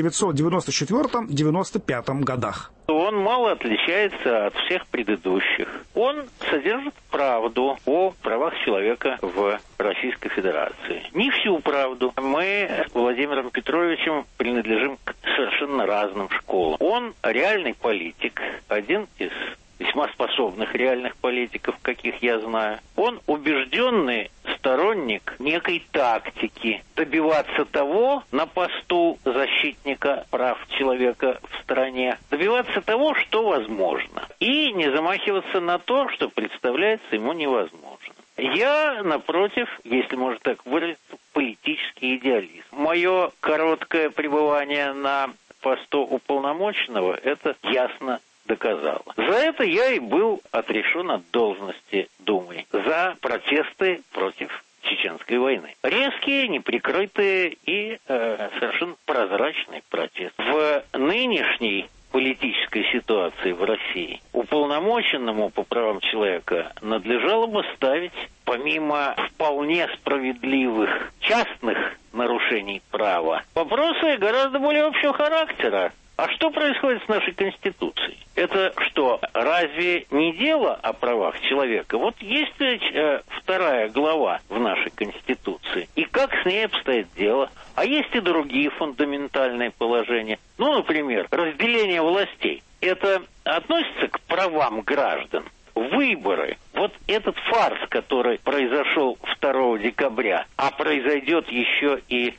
1994-95 годах. Он мало отличается от всех предыдущих. Он содержит правду о правах человека в Российской Федерации. Не всю правду. Мы с Владимиром Петровичем принадлежим к совершенно разным школам. Он реальный политик, один из весьма способных реальных политиков, каких я знаю. Он убежденный сторонник некой тактики добиваться того на посту защитника прав человека в стране, добиваться того, что возможно, и не замахиваться на то, что представляется ему невозможным. Я, напротив, если можно так выразиться, политический идеалист. Мое короткое пребывание на посту уполномоченного это ясно доказало. За это я и был отрешен от должности Думы. За протесты против Чеченской войны. Резкие, неприкрытые и совершенно прозрачный протест. В нынешней политической ситуации в России уполномоченному по правам человека надлежало бы ставить, помимо вполне справедливых частных нарушений права, вопросы гораздо более общего характера. А что происходит с нашей Конституцией? Это что, разве не дело о правах человека? Вот есть ведь вторая глава в нашей Конституции. И как с ней обстоит дело? А есть и другие фундаментальные положения. Ну, например, разделение властей. Это относится к правам граждан. Выборы. Вот этот фарс, который произошел 2 декабря, а произойдет еще и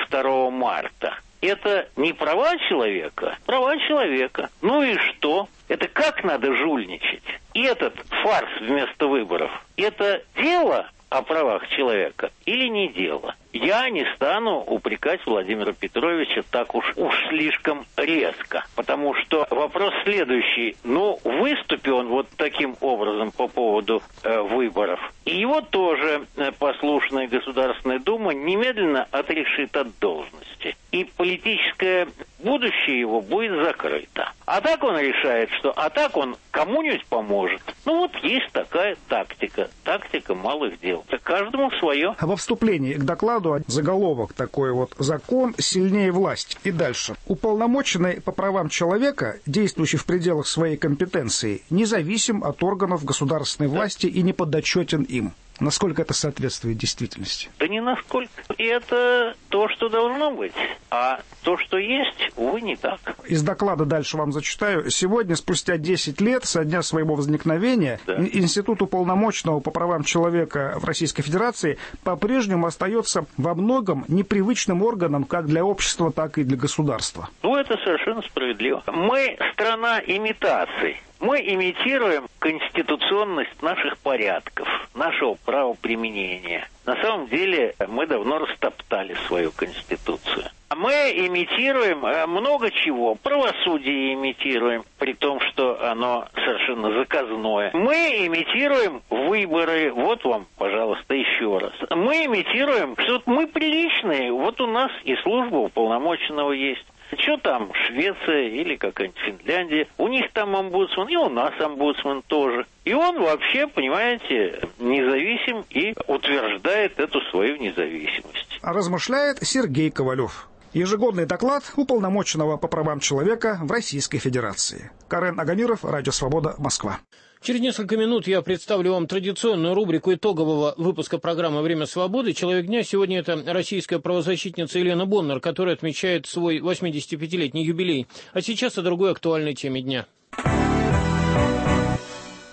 2 марта. Это не права человека, права человека. Ну и что? Это как надо жульничать? И этот фарс вместо выборов, это дело о правах человека или не дело? Я не стану упрекать Владимира Петровича так уж слишком резко, потому что вопрос следующий. Ну, выступил он вот таким образом по поводу выборов, и его тоже послушная Государственная Дума немедленно отрешит от должности. И политическое будущее его будет закрыто. А так он решает, что а так он кому-нибудь поможет. Ну вот есть такая тактика. Тактика малых дел. Каждому свое. Во вступлении к докладу заголовок такой вот: «Закон сильнее власти». И дальше. Уполномоченный по правам человека, действующий в пределах своей компетенции, независим от органов государственной власти и не подотчетен им. Насколько это соответствует действительности? Да не насколько. И это то, что должно быть. А то, что есть, увы, не так. Из доклада дальше вам зачитаю. Сегодня, спустя 10 лет со дня своего возникновения, Институт уполномоченного по правам человека в Российской Федерации по-прежнему остается во многом непривычным органом как для общества, так и для государства. Ну, это совершенно справедливо. Мы страна имитаций. Мы имитируем конституционность наших порядков, нашего правоприменения. На самом деле мы давно растоптали свою Конституцию. Мы имитируем много чего. Правосудие имитируем, при том, что оно совершенно заказное. Мы имитируем выборы. Вот вам, пожалуйста, еще раз. Мы имитируем, что мы приличные. Вот у нас и служба уполномоченного есть. Что там, Швеция или какая-нибудь Финляндия? У них там омбудсман, и у нас омбудсман тоже. И он вообще, понимаете, независим и утверждает эту свою независимость. Размышляет Сергей Ковалев. Ежегодный доклад уполномоченного по правам человека в Российской Федерации. Карен Агамиров, Радио Свобода, Москва. Через несколько минут я представлю вам традиционную рубрику итогового выпуска программы «Время свободы». Человек дня сегодня это российская правозащитница Елена Боннер, которая отмечает свой 85-летний юбилей. А сейчас о другой актуальной теме дня.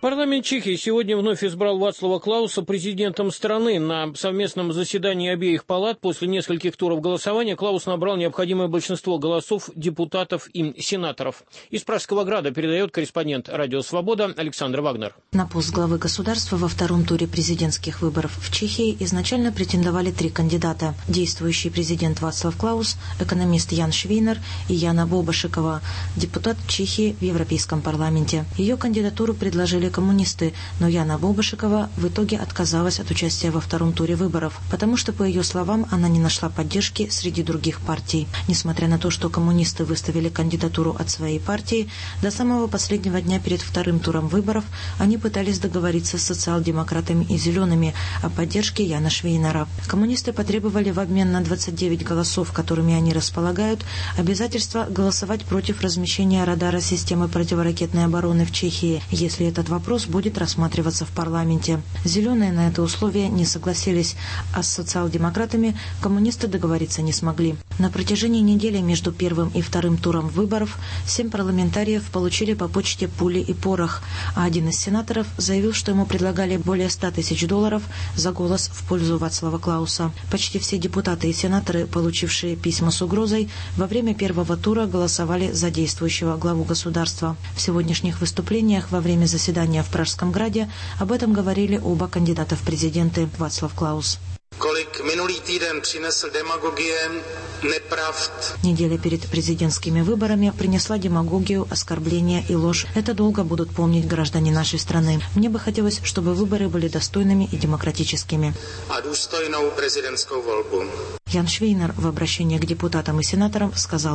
Парламент Чехии сегодня вновь избрал Вацлава Клауса президентом страны. На совместном заседании обеих палат после нескольких туров голосования Клаус набрал необходимое большинство голосов депутатов и сенаторов. Из Пражского града передает корреспондент «Радио Свобода» Александр Вагнер. На пост главы государства во втором туре президентских выборов в Чехии изначально претендовали 3 кандидата. Действующий президент Вацлав Клаус, экономист Ян Швейнер и Яна Бобошикова, депутат Чехии в Европейском парламенте. Ее кандидатуру предложили коммунисты, но Яна Бобошикова в итоге отказалась от участия во втором туре выборов, потому что, по ее словам, она не нашла поддержки среди других партий. Несмотря на то, что коммунисты выставили кандидатуру от своей партии, до самого последнего дня перед вторым туром выборов они пытались договориться с социал-демократами и зелеными о поддержке Яна Швейнера. Коммунисты потребовали в обмен на 29 голосов, которыми они располагают, обязательства голосовать против размещения радара системы противоракетной обороны в Чехии, если этот вопрос будет рассматриваться в парламенте. Зеленые на это условие не согласились, а с социал-демократами коммунисты договориться не смогли. На протяжении недели между первым и вторым туром выборов 7 парламентариев получили по почте пули и порох, а один из сенаторов заявил, что ему предлагали более $100 тысяч за голос в пользу Вацлава Клауса. Почти все депутаты и сенаторы, получившие письма с угрозой, во время первого тура голосовали за действующего главу государства. В сегодняшних выступлениях во время заседания в Пражском граде об этом говорили оба кандидата в президенты. Вацлав Клаус. Неделя перед президентскими выборами принесла демагогию, оскорбления и ложь. Это долго будут помнить граждане нашей страны. Мне бы хотелось, чтобы выборы были достойными и демократическими. Ян Швейнер в обращении к депутатам и сенаторам сказал: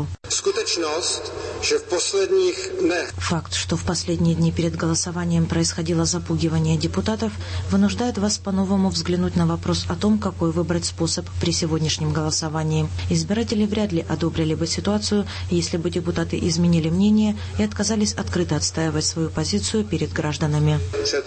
факт, что в последние дни перед голосованием происходило запугивание депутатов, вынуждает вас по-новому взглянуть на вопрос о том, какой выбрать способ при сегодняшнем голосовании. Избиратели вряд ли одобрили бы ситуацию, если бы депутаты изменили мнение и отказались открыто отстаивать свою позицию перед гражданами.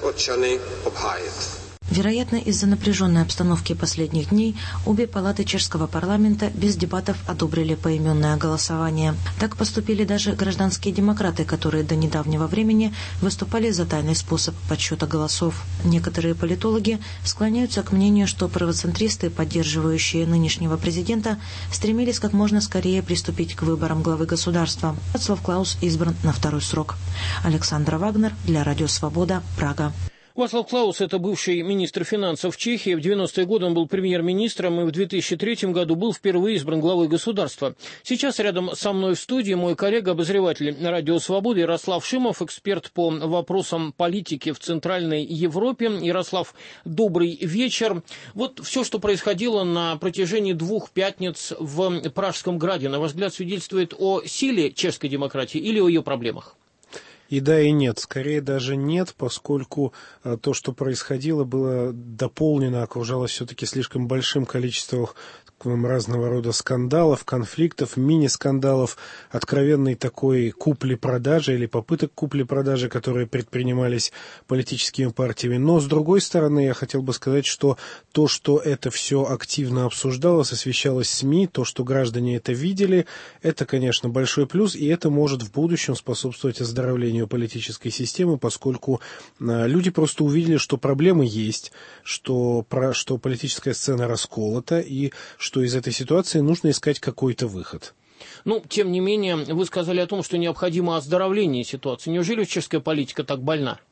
Вероятно, из-за напряженной обстановки последних дней обе палаты чешского парламента без дебатов одобрили поименное голосование. Так поступили даже гражданские демократы, которые до недавнего времени выступали за тайный способ подсчета голосов. Некоторые политологи склоняются к мнению, что правоцентристы, поддерживающие нынешнего президента, стремились как можно скорее приступить к выборам главы государства. Вацлав Клаус избран на 2-й срок. Александр Вагнер для Радио Свобода, Прага. Вацлав Клаус – это бывший министр финансов Чехии. В 90-е годы он был премьер-министром и в 2003 году был впервые избран главой государства. Сейчас рядом со мной в студии мой коллега-обозреватель Радио Свободы Ярослав Шимов, эксперт по вопросам политики в Центральной Европе. Ярослав, добрый вечер. Вот все, что происходило на протяжении 2 пятниц в Пражском граде, на ваш взгляд, свидетельствует о силе чешской демократии или о ее проблемах? И да, и нет. Скорее даже нет, поскольку то, что происходило, было дополнено, окружалось все-таки слишком большим количеством разного рода скандалов, конфликтов, мини-скандалов, откровенной такой купли-продажи или попыток купли-продажи, которые предпринимались политическими партиями. Но, с другой стороны, я хотел бы сказать, что то, что это все активно обсуждалось, освещалось СМИ, то, что граждане это видели, это, конечно, большой плюс, и это может в будущем способствовать оздоровлению политической системы, поскольку люди просто увидели, что проблемы есть, что политическая сцена расколота, и что из этой ситуации нужно искать какой-то выход. Ну, тем не менее, вы сказали о том, что необходимо оздоровление ситуации. Неужели чешская политика так больна?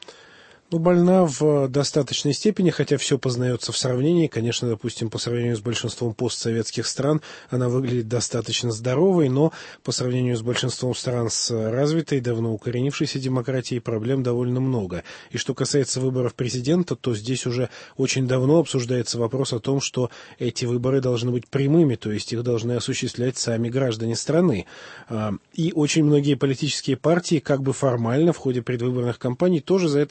Ну, больна в достаточной степени, хотя все познается в сравнении. Конечно, допустим, по сравнению с большинством постсоветских стран она выглядит достаточно здоровой, но по сравнению с большинством стран с развитой, давно укоренившейся демократией проблем довольно много. И что касается выборов президента, то здесь уже очень давно обсуждается вопрос о том, что эти выборы должны быть прямыми, то есть их должны осуществлять сами граждане страны. И очень многие политические партии как бы формально в ходе предвыборных кампаний тоже за это выступают.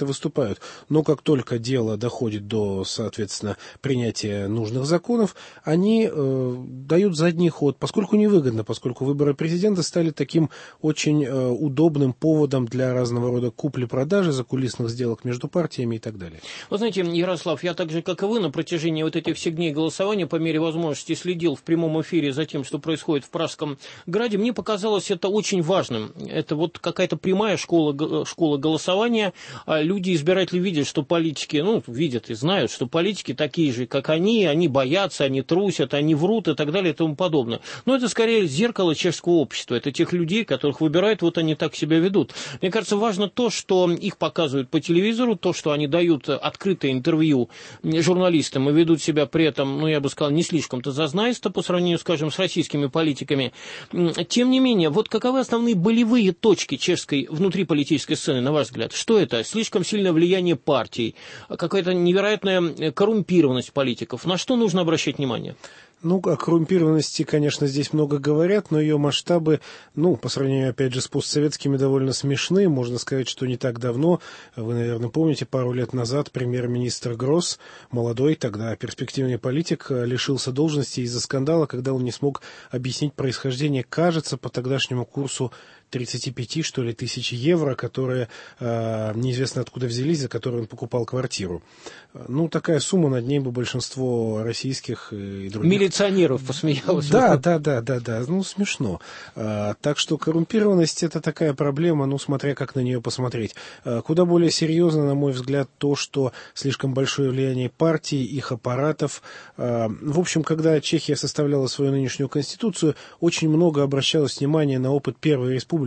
выступают, но как только дело доходит до, соответственно, принятия нужных законов, они дают задний ход, поскольку невыгодно, поскольку выборы президента стали таким очень удобным поводом для разного рода купли-продажи, закулисных сделок между партиями и так далее. Вы знаете, Ярослав, я так же, как и вы, на протяжении вот этих всех дней голосования по мере возможности следил в прямом эфире за тем, что происходит в Пражском граде. Мне показалось это очень важным. Это вот какая-то прямая школа голосования. Люди, избиратели, видят, что политики, видят и знают, что политики такие же, как они боятся, они трусят, они врут и так далее и тому подобное. Но это скорее зеркало чешского общества. Это тех людей, которых выбирают, вот они так себя ведут. Мне кажется, важно то, что их показывают по телевизору, то, что они дают открытое интервью журналистам и ведут себя при этом, я бы сказал, не слишком-то зазнайсто по сравнению, скажем, с российскими политиками. Тем не менее, вот каковы основные болевые точки чешской внутриполитической сцены, на ваш взгляд? Что это? Слишком сильное влияние партий, какая-то невероятная коррумпированность политиков. На что нужно обращать внимание? О коррумпированности, конечно, здесь много говорят, но ее масштабы, по сравнению, опять же, с постсоветскими довольно смешны. Можно сказать, что не так давно, вы, наверное, помните, пару лет назад премьер-министр Гросс, молодой, тогда перспективный политик, лишился должности из-за скандала, когда он не смог объяснить происхождение, кажется, по тогдашнему курсу 35, что ли, тысяч евро, которые неизвестно откуда взялись, за которые он покупал квартиру. Такая сумма, над ней бы большинство российских и других... Милиционеров посмеялось. Да, смешно. Так что коррумпированность — это такая проблема, смотря как на нее посмотреть. Куда более серьезно, на мой взгляд, то, что слишком большое влияние партий, их аппаратов. В общем, когда Чехия составляла свою нынешнюю конституцию, очень много обращалось внимание на опыт Первой Республики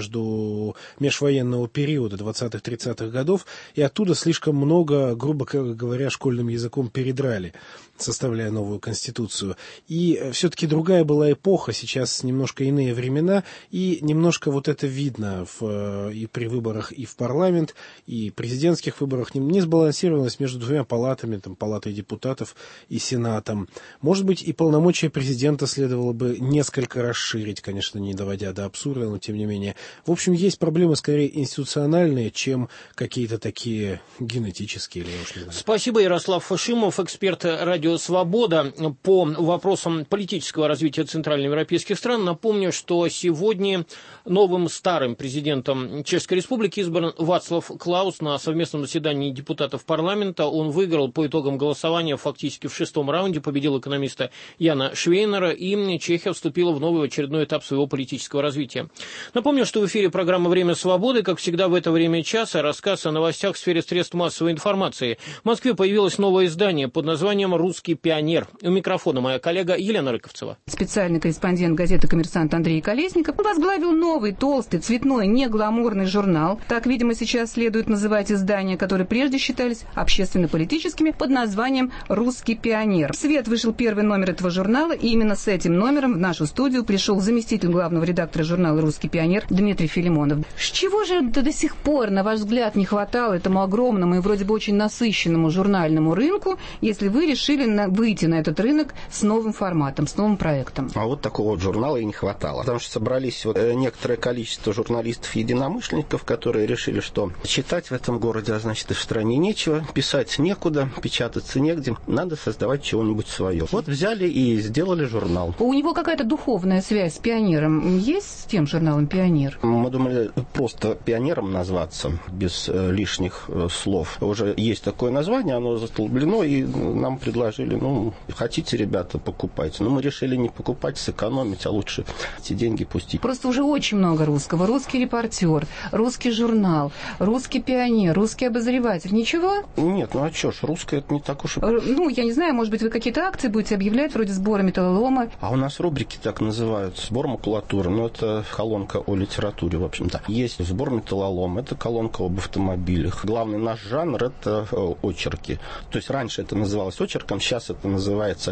межвоенного периода 20-30-х годов, и оттуда слишком много, грубо говоря, школьным языком передрали, составляя новую конституцию. И все-таки другая была эпоха, сейчас немножко иные времена, и немножко вот это видно и при выборах и в парламент, и президентских выборах, несбалансированность между двумя палатами, палатой депутатов и сенатом. Может быть, и полномочия президента следовало бы несколько расширить, конечно, не доводя до абсурда, но тем не менее. В общем, есть проблемы скорее институциональные, чем какие-то такие генетические. Или, уж не знаю. Спасибо, Ярослав Фашимов, эксперт «Радио Свобода» по вопросам политического развития центральноевропейских стран. Напомню, что сегодня новым старым президентом Чешской Республики избран Václav Klaus на совместном заседании депутатов парламента. Он выиграл по итогам голосования фактически в 6-м раунде, победил экономиста Яна Швейнера, и Чехия вступила в новый очередной этап своего политического развития. Напомню, что в эфире программа «Время свободы», как всегда в это время часа, рассказ о новостях в сфере средств массовой информации. В Москве появилось новое издание под названием «Русский пионер». У микрофона моя коллега Елена Рыковцева. Специальный корреспондент газеты «Коммерсант» Андрей Колесников возглавил новый, толстый, цветной, негламурный журнал. Так, видимо, сейчас следует называть издания, которые прежде считались общественно-политическими, под названием «Русский пионер». В свет вышел первый номер этого журнала, и именно с этим номером в нашу студию пришел заместитель главного редактора журнала «Русский пионер» Дмитрий Филимонов. С чего же до сих пор, на ваш взгляд, не хватало этому огромному и вроде бы очень насыщенному журнальному рынку, если вы решили выйти на этот рынок с новым форматом, с новым проектом? А вот такого журнала и не хватало. Потому что собрались некоторое количество журналистов-единомышленников, которые решили, что читать в этом городе, а значит и в стране нечего, писать некуда, печататься негде, надо создавать чего-нибудь свое. Вот взяли и сделали журнал. У него какая-то духовная связь с пионером есть, с тем журналом «Пионер»? Мы думали просто «Пионером» назваться, без лишних слов. Уже есть такое название, оно застолблено, и нам предложили, хотите, ребята, покупайте. Но мы решили не покупать, сэкономить, а лучше эти деньги пустить. Просто уже очень много русского. «Русский репортер», «Русский журнал», «Русский пионер», «Русский обозреватель». Ничего? Нет, а что ж, русское это не так уж и... я не знаю, может быть, вы какие-то акции будете объявлять, вроде сбора металлолома? А у нас рубрики так называются. Сбор макулатуры, это колонка о литературе, в общем-то. Есть сбор металлолома, это колонка об автомобилях. Главный наш жанр — это очерки. То есть раньше это называлось очерком, сейчас это называется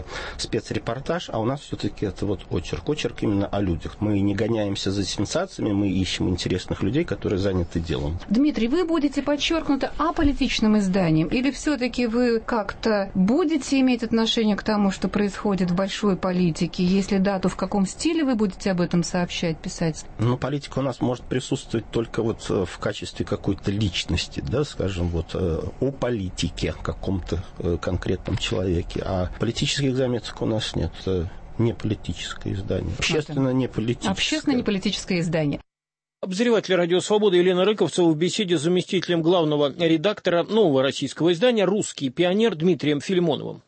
спецрепортаж, а у нас все-таки это вот очерк. Очерк именно о людях. Мы не гоняемся за сенсациями, мы ищем интересных людей, которые заняты делом. Дмитрий, вы будете подчеркнуто аполитичным изданием, или все-таки вы как-то будете иметь отношение к тому, что происходит в большой политике? Если да, то в каком стиле вы будете об этом сообщать, писать? Ну, политика у нас может присутствовать только вот в качестве какой-то личности, да, скажем, вот о политике каком-то конкретном человеке. А политических заметок у нас нет. Это не политическое издание. Общественно-не политическое. Общественно-не политическое издание. Обозреватель «Радио Свобода» Елена Рыковцева в беседе с заместителем главного редактора нового российского издания «Русский пионер» Дмитрием Филимоновым.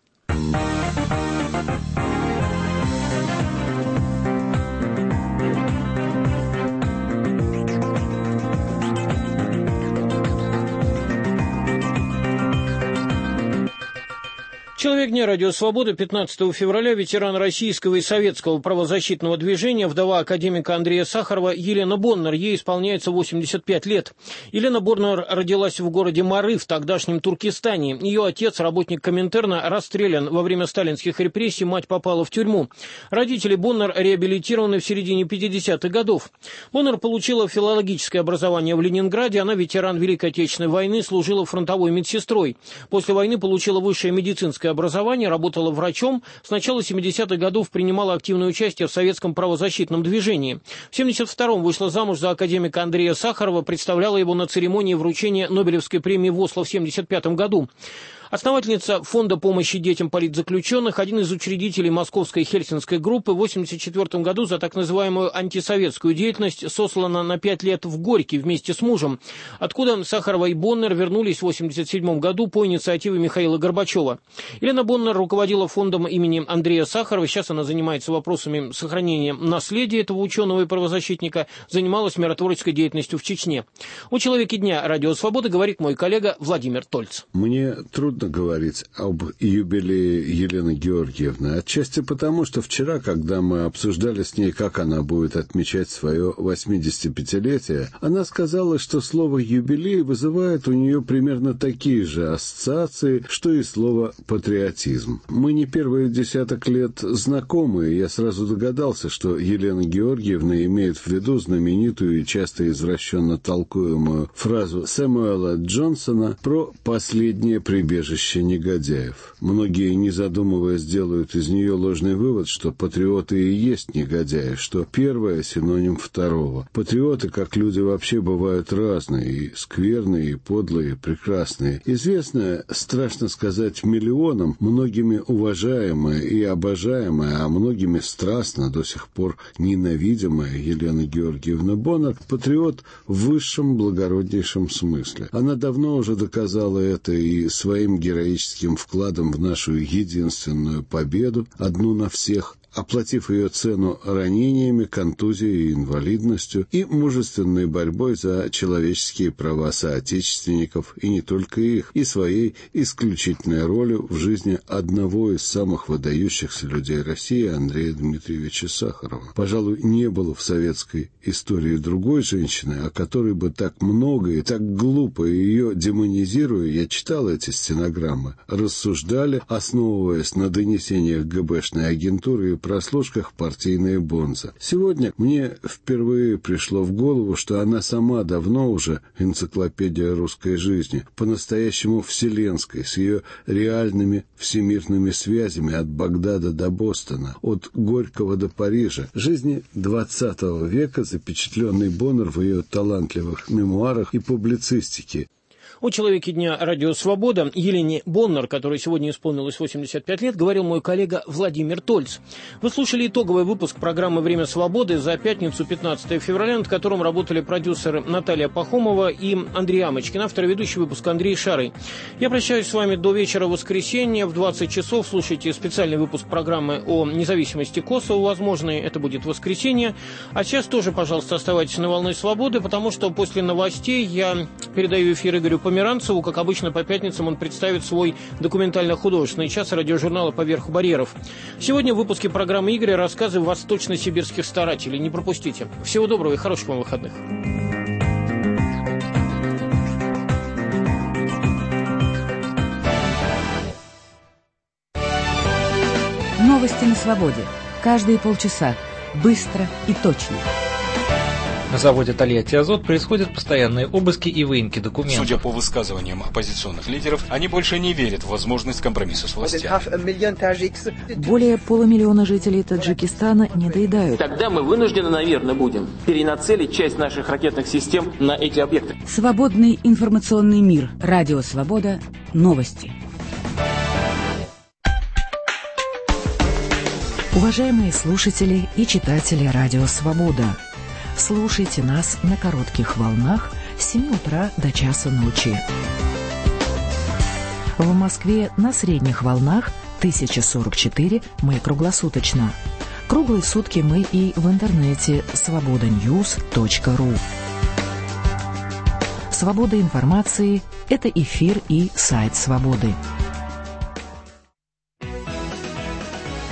Человек дня «Радио Свобода» 15 февраля ветеран российского и советского правозащитного движения, вдова академика Андрея Сахарова Елена Боннер. Ей исполняется 85 лет. Елена Боннер родилась в городе Мары в тогдашнем Туркестане. Ее отец, работник Коминтерна, расстрелян во время сталинских репрессий, мать попала в тюрьму. Родители Боннер реабилитированы в середине 50-х годов. Боннер получила филологическое образование в Ленинграде. Она ветеран Великой Отечественной войны, служила фронтовой медсестрой. После войны получила высшее медицинское образование, работала врачом. С начала 70-х годов принимала активное участие в советском правозащитном движении. В 72-м вышла замуж за академика Андрея Сахарова, представляла его на церемонии вручения Нобелевской премии в Осло в 75-м году. Основательница Фонда помощи детям политзаключенных, один из учредителей Московской Хельсинской группы, в 1984 году за так называемую антисоветскую деятельность сослана на 5 лет в Горький вместе с мужем, откуда Сахарова и Боннер вернулись в 1987 году по инициативе Михаила Горбачева. Елена Боннер руководила фондом имени Андрея Сахарова, сейчас она занимается вопросами сохранения наследия этого ученого и правозащитника, занималась миротворческой деятельностью в Чечне. О человеке дня «Радио Свобода» говорит мой коллега Владимир Тольц. Мне трудно говорить об юбилее Елены Георгиевны. Отчасти потому, что вчера, когда мы обсуждали с ней, как она будет отмечать свое 85-летие, она сказала, что слово «юбилей» вызывает у нее примерно такие же ассоциации, что и слово «патриотизм». Мы не первые десяток лет знакомы, и я сразу догадался, что Елена Георгиевна имеет в виду знаменитую и часто извращенно толкуемую фразу Сэмюэла Джонсона про последнее прибежище негодяев. Многие, не задумываясь, делают из нее ложный вывод, что патриоты и есть негодяи, что первое синоним второго. Патриоты, как люди, вообще бывают разные, и скверные, и подлые, и прекрасные. Известная, страшно сказать, миллионам, многими уважаемая и обожаемая, а многими страстно до сих пор ненавидимая Елена Георгиевна Боннер, патриот в высшем благороднейшем смысле. Она давно уже доказала это и своим героическим вкладом в нашу единственную победу, одну на всех, оплатив ее цену ранениями, контузией и инвалидностью и мужественной борьбой за человеческие права соотечественников, и не только их, и своей исключительной ролью в жизни одного из самых выдающихся людей России Андрея Дмитриевича Сахарова. Пожалуй, не было в советской истории другой женщины, о которой бы так много и так глупо ее демонизируя, я читал эти стенограммы, рассуждали, основываясь на донесениях ГБшной агентуры и прослушках партийные бонза. Сегодня мне впервые пришло в голову, что она сама давно уже энциклопедия русской жизни, по-настоящему вселенской, с ее реальными всемирными связями от Багдада до Бостона, от Горького до Парижа, жизни XX века, запечатленной Боннер в ее талантливых мемуарах и публицистике. О человеке дня «Радио Свобода» Елене Боннер, которой сегодня исполнилось 85 лет, говорил мой коллега Владимир Тольц. Вы слушали итоговый выпуск программы «Время свободы» за пятницу, 15 февраля, над которым работали продюсеры Наталья Пахомова и Андрей Амочкин, автор и ведущий выпуска Андрей Шарый. Я прощаюсь с вами до вечера воскресенья. В 20 часов слушайте специальный выпуск программы о независимости Косово, возможно, это будет воскресенье. А сейчас тоже, пожалуйста, оставайтесь на «Волне свободы», потому что после новостей я передаю эфир Игорю Померанцеву. Как обычно, по пятницам он представит свой документально-художественный час радиожурнала «Поверх барьеров». Сегодня в выпуске программы Игоря рассказы восточно-сибирских старателей. Не пропустите. Всего доброго и хороших вам выходных. Новости на свободе. Каждые полчаса. Быстро и точно. На заводе «Тольятти Азот» происходят постоянные обыски и выемки документов. Судя по высказываниям оппозиционных лидеров, они больше не верят в возможность компромисса с властями. Более 500 000 жителей Таджикистана не доедают. Тогда мы вынуждены, наверное, будем перенацелить часть наших ракетных систем на эти объекты. Свободный информационный мир. Радио «Свобода». Новости. Уважаемые слушатели и читатели Радио «Свобода», слушайте нас на коротких волнах с 7 утра до часа ночи. В Москве на средних волнах 1044 мы круглосуточно. Круглые сутки мы и в интернете svobodanews.ru. Свобода информации – это эфир и сайт «Свободы».